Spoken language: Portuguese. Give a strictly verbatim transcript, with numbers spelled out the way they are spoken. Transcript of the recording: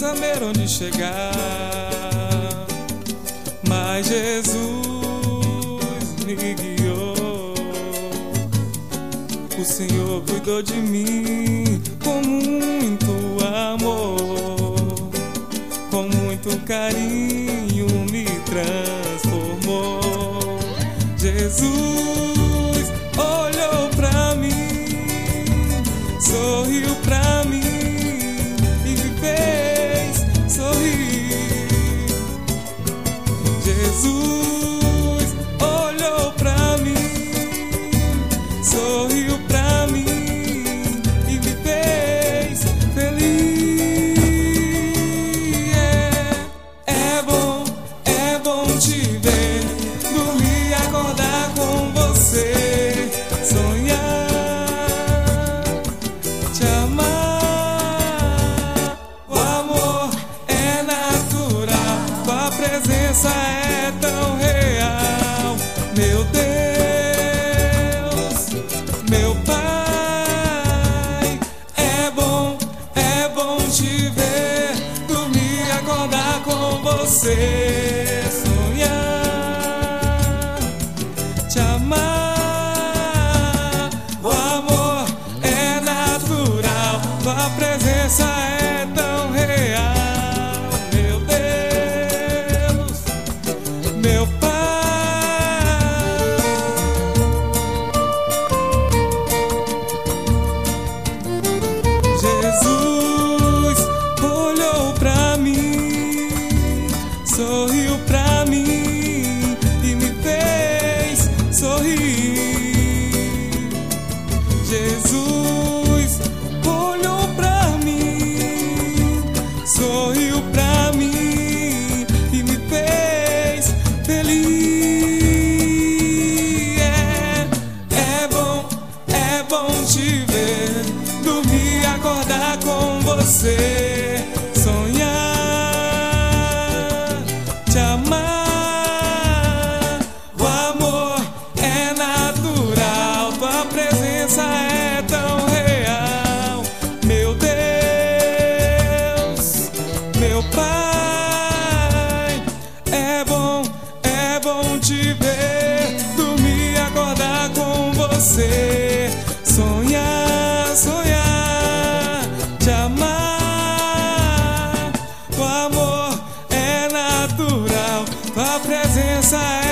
saber onde chegar, mas Jesus me guiou. O Senhor cuidou de mim com muito amor, com muito carinho me transformou. Jesus olhou pra mim, sorriu pra mim e me fez sorrir. Jesus olhou pra mim, sorriu pra mim e me fez feliz. É, é bom, é bom te ver, dormir e acordar com você, sonhar, te amar. O amor é natural, tua presença é tão real. Meu Deus, meu Pai, é bom, é bom te ver, dormir e acordar com você, sonhar, te amar. O amor é natural, tua presença é tão real. Meu Deus, meu Pai. Jesus olhou pra mim, sorriu pra mim e me fez sorrir. Jesus olhou pra mim, sorriu pra mim e me fez feliz. É, é bom, é bom te ver, dormir e acordar com você, sonhar, te amar. O amor é natural, tua presença é tão real. Meu Deus, meu Pai, é bom, é bom te ver, dormir e acordar com você, sonhar, sonhar, te amar. O amor é natural, tua presença é